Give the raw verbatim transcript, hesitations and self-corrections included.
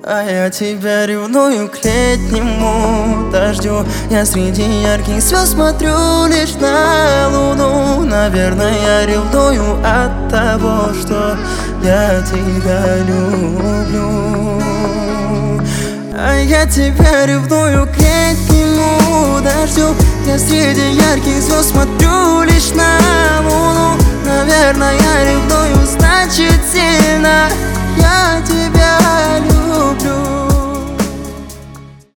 А я тебя ревную к летнему дождю. Я среди ярких звезд смотрю лишь на луну. Наверное, я ревную от того, что я тебя люблю. А я тебя ревную к летнему дождю. Я среди ярких звезд смотрю лишь на луну. Наверное,